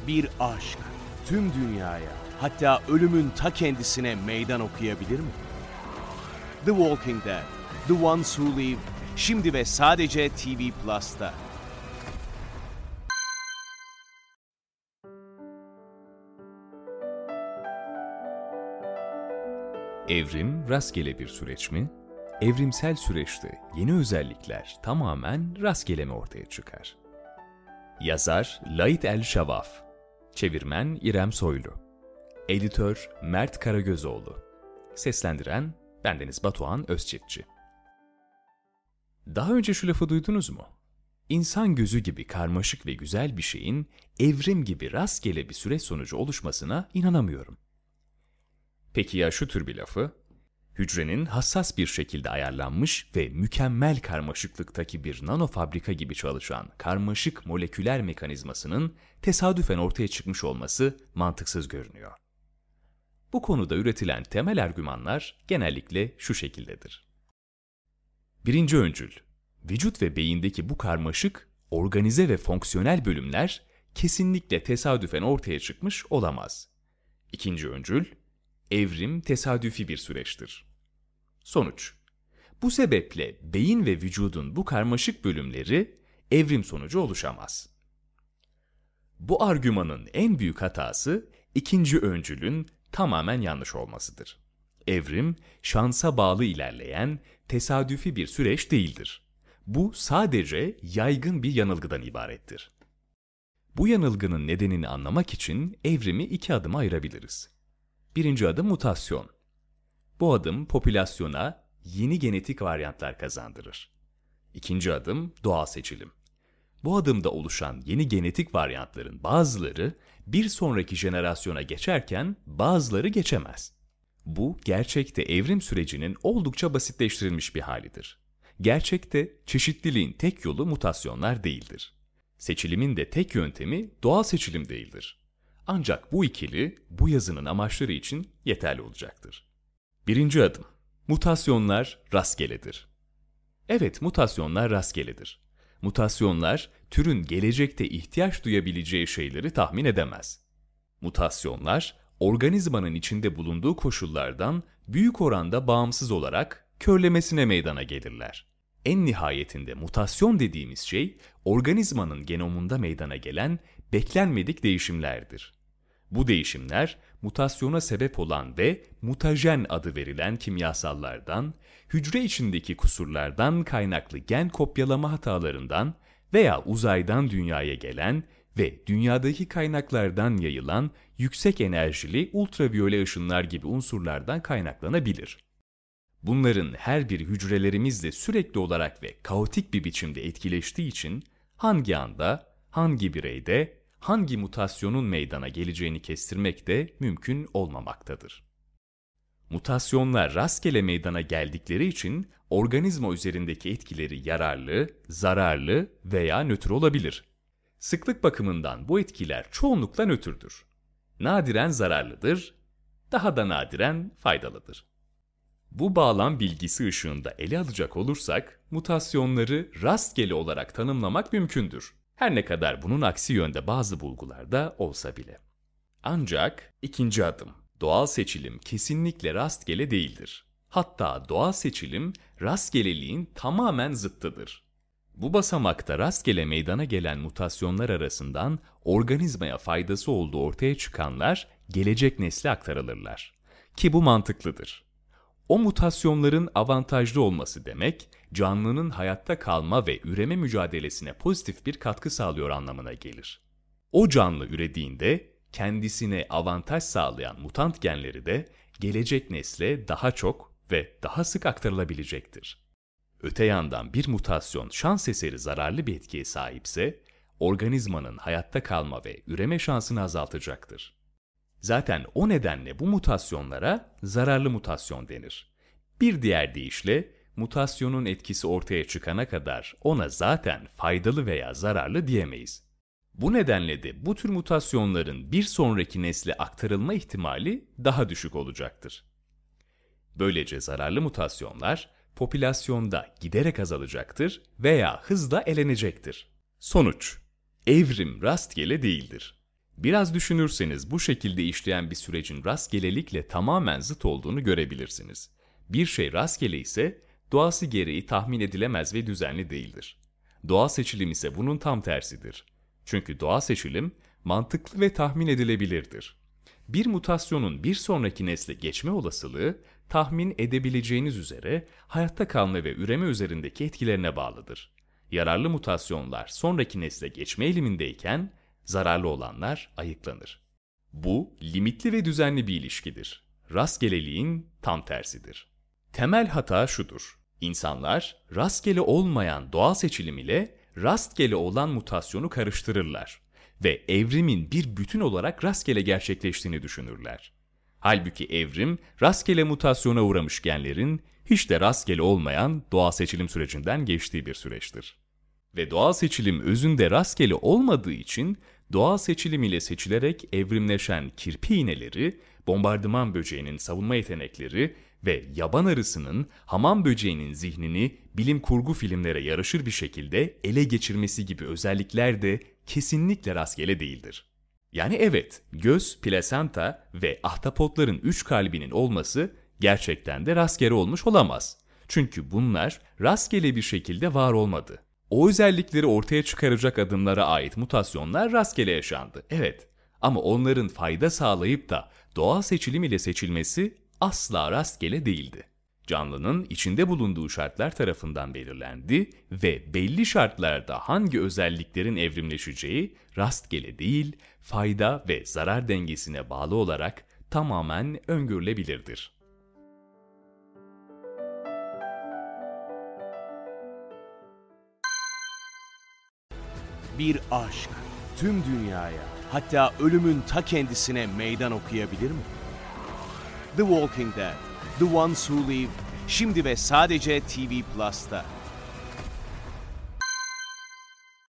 Bir aşk tüm dünyaya, hatta ölümün ta kendisine meydan okuyabilir mi? The Walking Dead, The Ones Who Live, şimdi ve sadece TV Plus'ta. Evrim rastgele bir süreç mi? Evrimsel süreçte yeni özellikler tamamen rastgele mi ortaya çıkar? Yazar Lait El-Şavaf, çevirmen İrem Soylu, editör Mert Karagözoğlu, seslendiren bendeniz Batuhan Özçiftçi. Daha önce şu lafı duydunuz mu? İnsan gözü gibi karmaşık ve güzel bir şeyin evrim gibi rastgele bir süreç sonucu oluşmasına inanamıyorum. Peki ya şu tür bir lafı? Hücrenin hassas bir şekilde ayarlanmış ve mükemmel karmaşıklıktaki bir nanofabrika gibi çalışan karmaşık moleküler mekanizmasının tesadüfen ortaya çıkmış olması mantıksız görünüyor. Bu konuda üretilen temel argümanlar genellikle şu şekildedir. Birinci öncül, vücut ve beyindeki bu karmaşık, organize ve fonksiyonel bölümler kesinlikle tesadüfen ortaya çıkmış olamaz. İkinci öncül, evrim tesadüfi bir süreçtir. Sonuç: bu sebeple beyin ve vücudun bu karmaşık bölümleri evrim sonucu oluşamaz. Bu argümanın en büyük hatası ikinci öncülün tamamen yanlış olmasıdır. Evrim, şansa bağlı ilerleyen tesadüfi bir süreç değildir. Bu sadece yaygın bir yanılgıdan ibarettir. Bu yanılgının nedenini anlamak için evrimi iki adıma ayırabiliriz. Birinci adım mutasyon. Bu adım popülasyona yeni genetik varyantlar kazandırır. İkinci adım doğal seçilim. Bu adımda oluşan yeni genetik varyantların bazıları bir sonraki jenerasyona geçerken bazıları geçemez. Bu gerçekte evrim sürecinin oldukça basitleştirilmiş bir halidir. Gerçekte çeşitliliğin tek yolu mutasyonlar değildir. Seçilimin de tek yöntemi doğal seçilim değildir. Ancak bu ikili bu yazının amaçları için yeterli olacaktır. Birinci adım. Mutasyonlar rastgeledir. Evet, mutasyonlar rastgeledir. Mutasyonlar türün gelecekte ihtiyaç duyabileceği şeyleri tahmin edemez. Mutasyonlar organizmanın içinde bulunduğu koşullardan büyük oranda bağımsız olarak körlemesine meydana gelirler. En nihayetinde mutasyon dediğimiz şey organizmanın genomunda meydana gelen beklenmedik değişimlerdir. Bu değişimler mutasyona sebep olan ve mutajen adı verilen kimyasallardan, hücre içindeki kusurlardan kaynaklı gen kopyalama hatalarından veya uzaydan dünyaya gelen ve dünyadaki kaynaklardan yayılan yüksek enerjili ultraviyole ışınlar gibi unsurlardan kaynaklanabilir. Bunların her biri hücrelerimizle sürekli olarak ve kaotik bir biçimde etkileştiği için hangi anda, hangi bireyde, hangi mutasyonun meydana geleceğini kestirmek de mümkün olmamaktadır. Mutasyonlar rastgele meydana geldikleri için organizma üzerindeki etkileri yararlı, zararlı veya nötr olabilir. Sıklık bakımından bu etkiler çoğunlukla nötrdür. Nadiren zararlıdır, daha da nadiren faydalıdır. Bu bağlam bilgisi ışığında ele alacak olursak, mutasyonları rastgele olarak tanımlamak mümkündür. Her ne kadar bunun aksi yönde bazı bulgularda olsa bile. Ancak ikinci adım, doğal seçilim kesinlikle rastgele değildir. Hatta doğal seçilim rastgeleliğin tamamen zıttıdır. Bu basamakta rastgele meydana gelen mutasyonlar arasından organizmaya faydası olduğu ortaya çıkanlar gelecek nesle aktarılırlar. Ki bu mantıklıdır. O mutasyonların avantajlı olması demek, canlının hayatta kalma ve üreme mücadelesine pozitif bir katkı sağlıyor anlamına gelir. O canlı ürediğinde kendisine avantaj sağlayan mutant genleri de gelecek nesle daha çok ve daha sık aktarılabilecektir. Öte yandan bir mutasyon şans eseri zararlı bir etkiye sahipse, organizmanın hayatta kalma ve üreme şansını azaltacaktır. Zaten o nedenle bu mutasyonlara zararlı mutasyon denir. Bir diğer deyişle, mutasyonun etkisi ortaya çıkana kadar ona zaten faydalı veya zararlı diyemeyiz. Bu nedenle de bu tür mutasyonların bir sonraki nesle aktarılma ihtimali daha düşük olacaktır. Böylece zararlı mutasyonlar popülasyonda giderek azalacaktır veya hızla elenecektir. Sonuç: evrim rastgele değildir. Biraz düşünürseniz bu şekilde işleyen bir sürecin rastgelelikle tamamen zıt olduğunu görebilirsiniz. Bir şey rastgele ise doğası gereği tahmin edilemez ve düzenli değildir. Doğa seçilim ise bunun tam tersidir. Çünkü doğa seçilim mantıklı ve tahmin edilebilirdir. Bir mutasyonun bir sonraki nesle geçme olasılığı, tahmin edebileceğiniz üzere hayatta kalma ve üreme üzerindeki etkilerine bağlıdır. Yararlı mutasyonlar sonraki nesle geçme eğilimindeyken, zararlı olanlar ayıklanır. Bu, limitli ve düzenli bir ilişkidir. Rastgeleliğin tam tersidir. Temel hata şudur: İnsanlar, rastgele olmayan doğal seçilim ile rastgele olan mutasyonu karıştırırlar ve evrimin bir bütün olarak rastgele gerçekleştiğini düşünürler. Halbuki evrim, rastgele mutasyona uğramış genlerin hiç de rastgele olmayan doğal seçilim sürecinden geçtiği bir süreçtir. Ve doğal seçilim özünde rastgele olmadığı için doğal seçilim ile seçilerek evrimleşen kirpi iğneleri, bombardıman böceğinin savunma yetenekleri ve yaban arısının hamam böceğinin zihnini bilim kurgu filmlere yaraşır bir şekilde ele geçirmesi gibi özellikler de kesinlikle rastgele değildir. Yani evet, göz, plasenta ve ahtapotların 3 kalbinin olması gerçekten de rastgele olmuş olamaz. Çünkü bunlar rastgele bir şekilde var olmadı. O özellikleri ortaya çıkaracak adımlara ait mutasyonlar rastgele yaşandı, evet. Ama onların fayda sağlayıp da doğal seçilim ile seçilmesi asla rastgele değildi. Canlının içinde bulunduğu şartlar tarafından belirlendi ve belli şartlarda hangi özelliklerin evrimleşeceği rastgele değil, fayda ve zarar dengesine bağlı olarak tamamen öngörülebilirdir. Bir aşk tüm dünyaya, hatta ölümün ta kendisine meydan okuyabilir mi? The Walking Dead, The Ones Who Live, şimdi ve sadece TV Plus'ta.